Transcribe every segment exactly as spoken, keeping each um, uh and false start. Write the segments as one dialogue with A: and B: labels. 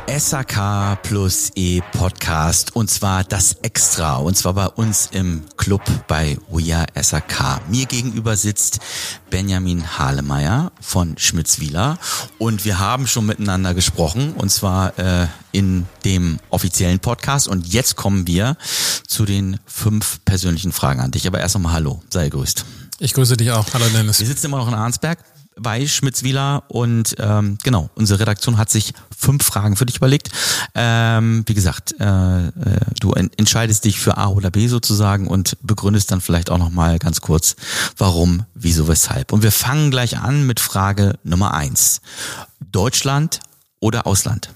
A: S A K plus E Podcast, und zwar das Extra, und zwar bei uns im Club bei We Are S A K. Mir gegenüber sitzt Benjamin Hahlemeier von Schmitz-Wieler und wir haben schon miteinander gesprochen, und zwar äh, in dem offiziellen Podcast, und jetzt kommen wir zu den fünf persönlichen Fragen an dich. Aber erst einmal hallo, sei gegrüßt.
B: Ich grüße dich auch. Hallo Dennis.
A: Wir sitzen immer noch in Arnsberg bei Schmitz-Wieler und ähm, genau, unsere Redaktion hat sich fünf Fragen für dich überlegt. Ähm, wie gesagt, äh, äh, du en- entscheidest dich für A oder B sozusagen und begründest dann vielleicht auch nochmal ganz kurz, warum, wieso, weshalb. Und wir fangen gleich an mit Frage Nummer eins. Deutschland oder Ausland?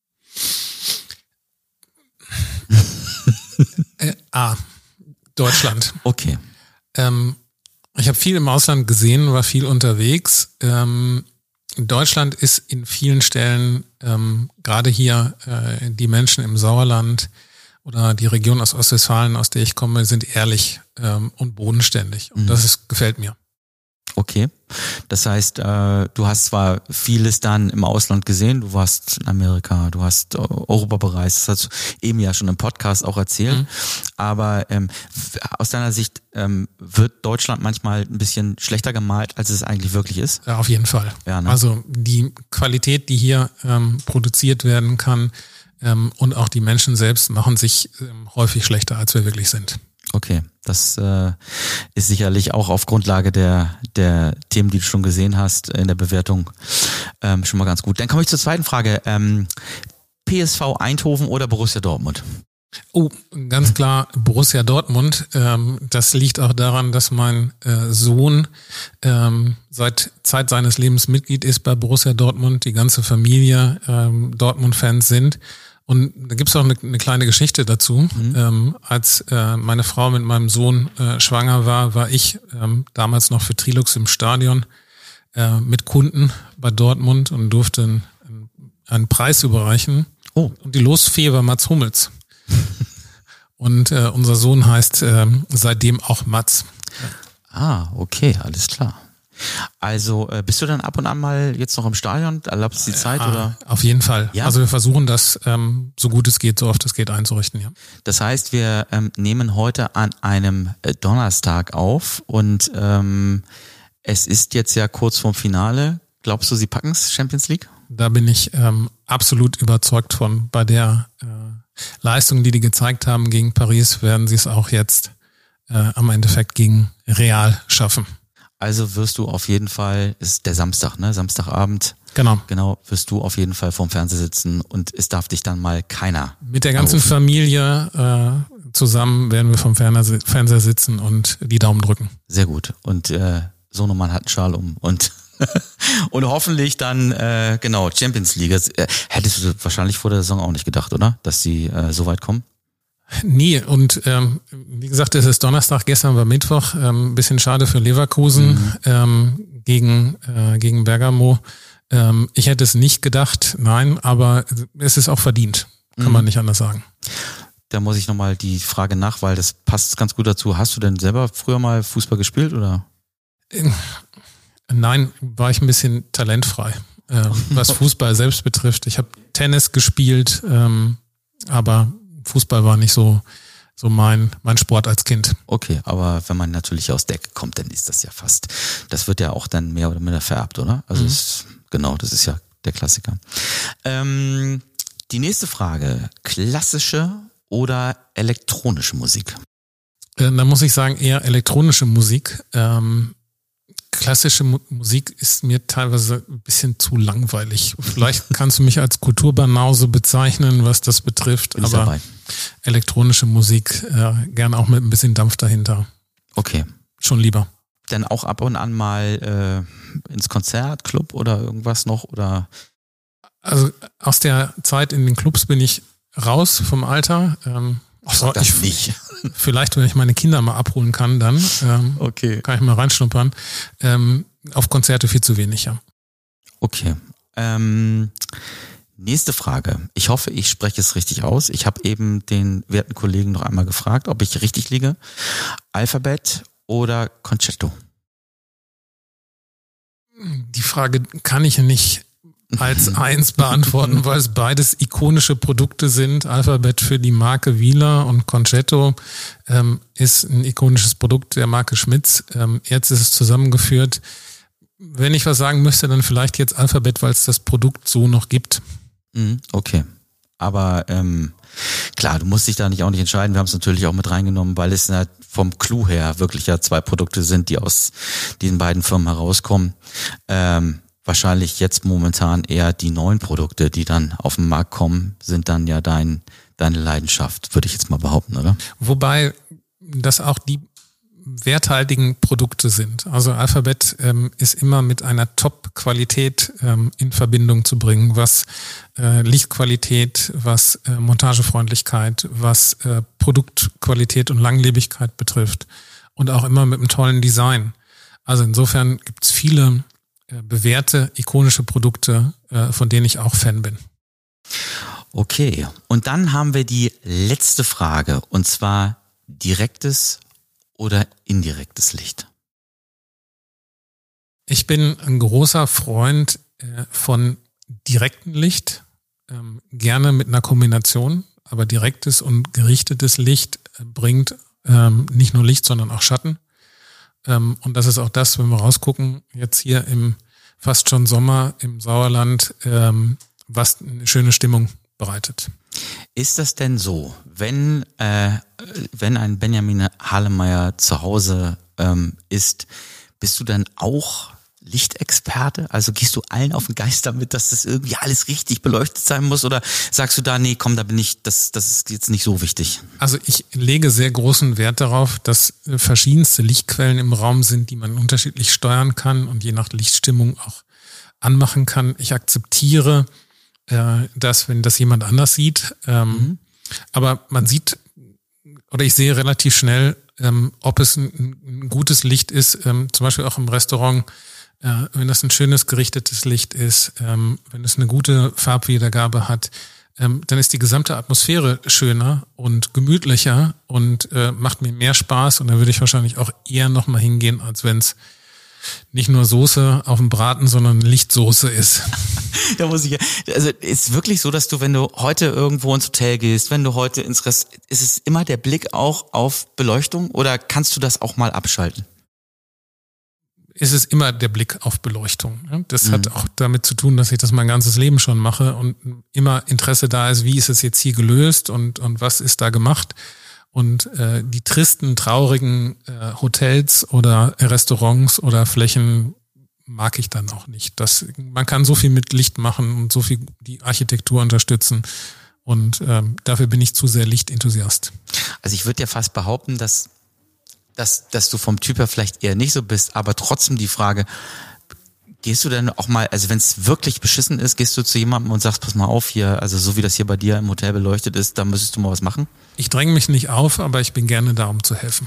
B: Äh, A. Deutschland.
A: Okay.
B: Ähm, ich habe viel im Ausland gesehen, war viel unterwegs. Ähm, Deutschland ist in vielen Stellen, ähm, gerade hier äh, die Menschen im Sauerland oder die Region aus Ostwestfalen, aus der ich komme, sind ehrlich ähm, und bodenständig. Und
A: Mhm.
B: das ist, gefällt mir.
A: Okay, das heißt, äh, du hast zwar vieles dann im Ausland gesehen, du warst in Amerika, du hast äh, Europa bereist, das hast du eben ja schon im Podcast auch erzählt,
B: Mhm.
A: aber ähm, w- aus deiner Sicht ähm, wird Deutschland manchmal ein bisschen schlechter gemalt, als es eigentlich wirklich ist?
B: Ja, auf jeden Fall.
A: Ja, ne?
B: Also die Qualität, die hier ähm, produziert werden kann, ähm, und auch die Menschen selbst machen sich ähm, häufig schlechter, als wir wirklich sind.
A: Okay, das äh, ist sicherlich auch auf Grundlage der der Themen, die du schon gesehen hast in der Bewertung, ähm, schon mal ganz gut. Dann komme ich zur zweiten Frage. Ähm, P S V Eindhoven oder Borussia Dortmund?
B: Oh, ganz klar Borussia Dortmund. Ähm, das liegt auch daran, dass mein äh, Sohn ähm, seit Zeit seines Lebens Mitglied ist bei Borussia Dortmund. Die ganze Familie ähm, Dortmund-Fans sind. Und da gibt's auch eine, eine kleine Geschichte dazu. Mhm. Ähm, als äh, meine Frau mit meinem Sohn äh, schwanger war, war ich ähm, damals noch für Trilux im Stadion äh, mit Kunden bei Dortmund und durfte einen, einen Preis überreichen.
A: Oh.
B: Und die Losfee war Mats Hummels. Und äh, unser Sohn heißt äh, seitdem auch Mats.
A: Ah, okay, alles klar. Also äh, bist du dann ab und an mal jetzt noch im Stadion? Erlaubst du die Zeit?
B: Ja,
A: oder?
B: Auf jeden Fall.
A: Ja?
B: Also wir versuchen das, ähm, so gut es geht, so oft es geht, einzurichten. Ja.
A: Das heißt, wir ähm, nehmen heute an einem äh, Donnerstag auf und ähm, es ist jetzt ja kurz vorm Finale. Glaubst du, sie packen es, Champions League?
B: Da bin ich ähm, absolut überzeugt von. Bei der äh, Leistung, die die gezeigt haben gegen Paris, werden sie es auch jetzt äh, am Endeffekt gegen Real schaffen.
A: Also wirst du auf jeden Fall, ist der Samstag, ne? Samstagabend.
B: Genau.
A: Genau, wirst du auf jeden Fall vorm Fernseher sitzen und es darf dich dann mal keiner
B: Mit der ganzen
A: anrufen.
B: Familie äh, zusammen werden wir vom Fernseh- Fernseher sitzen und die Daumen drücken.
A: Sehr gut. Und äh, Sohnemann hat einen Schal um und und hoffentlich dann, äh, genau, Champions League. Das, äh, hättest du wahrscheinlich vor der Saison auch nicht gedacht, oder? Dass sie äh, so weit kommen?
B: Nie. Und ähm, wie gesagt, es ist Donnerstag, gestern war Mittwoch. Ähm, ein bisschen schade für Leverkusen mhm. ähm, gegen äh, gegen Bergamo. Ähm, ich hätte es nicht gedacht, nein, aber es ist auch verdient. Kann mhm. man nicht anders sagen.
A: Da muss ich nochmal die Frage nach, weil das passt ganz gut dazu. Hast du denn selber früher mal Fußball gespielt, oder?
B: Nein, war ich ein bisschen talentfrei, äh, was Fußball selbst betrifft. Ich habe Tennis gespielt, ähm, aber Fußball war nicht so so mein mein Sport als Kind.
A: Okay, aber wenn man natürlich aus der Ecke kommt, dann ist das ja fast, das wird ja auch dann mehr oder minder vererbt, oder? Also mhm. es, genau, das ist ja der Klassiker. Ähm, die nächste Frage, klassische oder elektronische Musik?
B: Äh, da muss ich sagen, eher elektronische Musik. Ähm, Klassische Mu- Musik ist mir teilweise ein bisschen zu langweilig. Vielleicht kannst du mich als Kulturbanause bezeichnen, was das betrifft,
A: Bin ich
B: aber
A: dabei.
B: Elektronische Musik äh, gern auch mit ein bisschen Dampf dahinter.
A: Okay.
B: Schon lieber.
A: Dann auch ab und an mal äh, ins Konzert, Club oder irgendwas noch, oder?
B: Also aus der Zeit in den Clubs bin ich raus vom Alter. Ähm,
A: Ach, sag das
B: ich,
A: nicht.
B: Vielleicht, wenn ich meine Kinder mal abholen kann, dann ähm,
A: Okay.
B: kann ich mal reinschnuppern. Ähm, auf Konzerte viel zu wenig, ja.
A: Okay. Ähm, nächste Frage. Ich hoffe, ich spreche es richtig aus. Ich habe eben den werten Kollegen noch einmal gefragt, ob ich richtig liege. Alphabet oder Concerto?
B: Die Frage kann ich nicht als eins beantworten, weil es beides ikonische Produkte sind. Alphabet für die Marke Wieler und Concetto ähm, ist ein ikonisches Produkt der Marke Schmitz. Ähm, jetzt ist es zusammengeführt. Wenn ich was sagen müsste, dann vielleicht jetzt Alphabet, weil es das Produkt so noch gibt.
A: Okay, aber ähm, klar, du musst dich da nicht auch nicht entscheiden. Wir haben es natürlich auch mit reingenommen, weil es ja vom Clou her wirklich ja zwei Produkte sind, die aus diesen beiden Firmen herauskommen. Ähm, wahrscheinlich jetzt momentan eher die neuen Produkte, die dann auf den Markt kommen, sind dann ja dein deine Leidenschaft, würde ich jetzt mal behaupten, oder?
B: Wobei das auch die werthaltigen Produkte sind. Also Alphabet ähm, ist immer mit einer Top-Qualität ähm, in Verbindung zu bringen, was äh, Lichtqualität, was äh, Montagefreundlichkeit, was äh, Produktqualität und Langlebigkeit betrifft und auch immer mit einem tollen Design. Also insofern gibt es viele äh, bewährte, ikonische Produkte, äh, von denen ich auch Fan bin.
A: Okay, und dann haben wir die letzte Frage, und zwar direktes oder indirektes Licht?
B: Ich bin ein großer Freund äh, von direktem Licht, ähm, gerne mit einer Kombination, aber direktes und gerichtetes Licht äh, bringt ähm, nicht nur Licht, sondern auch Schatten. Ähm, und das ist auch das, wenn wir rausgucken, jetzt hier im fast schon Sommer im Sauerland, ähm, was eine schöne Stimmung bereitet.
A: Ist das denn so, wenn äh, wenn ein Benjamin Hahlemeier zu Hause ähm, ist, bist du dann auch Lichtexperte? Also gehst du allen auf den Geist damit, dass das irgendwie alles richtig beleuchtet sein muss? Oder sagst du da, nee, komm, da bin ich, das, das ist jetzt nicht so wichtig?
B: Also ich lege sehr großen Wert darauf, dass verschiedenste Lichtquellen im Raum sind, die man unterschiedlich steuern kann und je nach Lichtstimmung auch anmachen kann. Ich akzeptiere dass, wenn das jemand anders sieht. Ähm, mhm. Aber man sieht, oder ich sehe relativ schnell, ähm, ob es ein, ein gutes Licht ist, ähm, zum Beispiel auch im Restaurant, äh, wenn das ein schönes gerichtetes Licht ist, ähm, wenn es eine gute Farbwiedergabe hat, ähm, dann ist die gesamte Atmosphäre schöner und gemütlicher und äh, macht mir mehr Spaß, und da würde ich wahrscheinlich auch eher nochmal hingehen, als wenn es nicht nur Soße auf dem Braten, sondern Lichtsoße ist.
A: Da muss ich, also ist wirklich so, dass du, wenn du heute irgendwo ins Hotel gehst, wenn du heute ins Rest, ist es immer der Blick auch auf Beleuchtung, oder kannst du das auch mal abschalten?
B: Es ist immer der Blick auf Beleuchtung. Das mhm. hat auch damit zu tun, dass ich das mein ganzes Leben schon mache und immer Interesse da ist, wie ist es jetzt hier gelöst und, und was ist da gemacht. Und äh, die tristen, traurigen äh, Hotels oder Restaurants oder Flächen mag ich dann auch nicht. Das, man kann so viel mit Licht machen und so viel die Architektur unterstützen. Und ähm, dafür bin ich zu sehr Lichtenthusiast.
A: Also ich würde ja fast behaupten, dass, dass, dass du vom Typ her vielleicht eher nicht so bist, aber trotzdem die Frage, gehst du denn auch mal, also wenn es wirklich beschissen ist, gehst du zu jemandem und sagst, pass mal auf hier, also so wie das hier bei dir im Hotel beleuchtet ist, da müsstest du mal was machen?
B: Ich dränge mich nicht auf, aber ich bin gerne da, um zu helfen.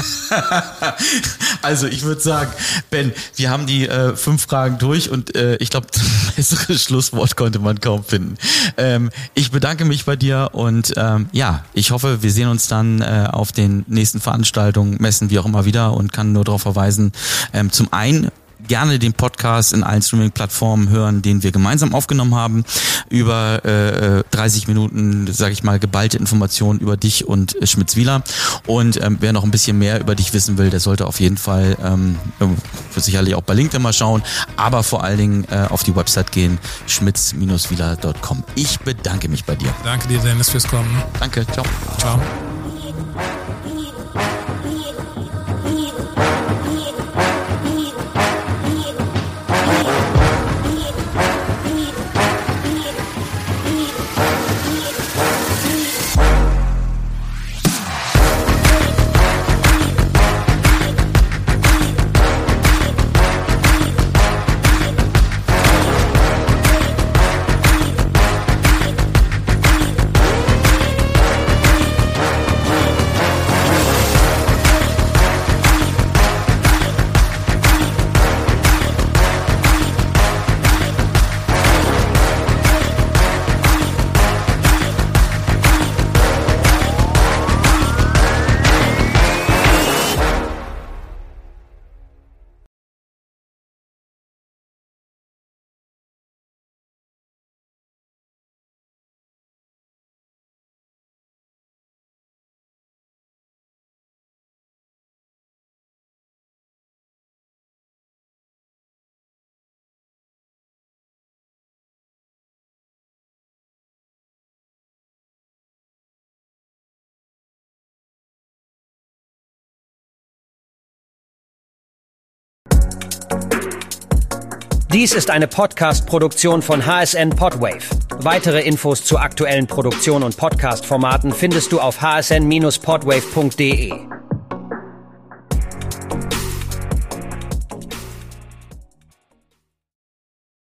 A: Also ich würde sagen, Ben, wir haben die äh, fünf Fragen durch und äh, ich glaube, ein besseres Schlusswort konnte man kaum finden. Ähm, ich bedanke mich bei dir und ähm, ja, ich hoffe, wir sehen uns dann äh, auf den nächsten Veranstaltungen, Messen, wie auch immer wieder, und kann nur darauf verweisen, ähm, zum einen gerne den Podcast in allen Streaming-Plattformen hören, den wir gemeinsam aufgenommen haben, über äh, dreißig Minuten, sage ich mal, geballte Informationen über dich und äh, Schmitz-Wieler. Und ähm, wer noch ein bisschen mehr über dich wissen will, der sollte auf jeden Fall ähm, für sicherlich auch bei LinkedIn mal schauen, aber vor allen Dingen äh, auf die Website gehen, schmitz wieler punkt com. Ich bedanke mich bei dir.
B: Danke dir, Dennis, fürs Kommen.
A: Danke, ciao.
B: Ciao.
C: Dies ist eine Podcast-Produktion von H S N Podwave. Weitere Infos zu aktuellen Produktionen und Podcast-Formaten findest du auf h s n Bindestrich podwave punkt d e.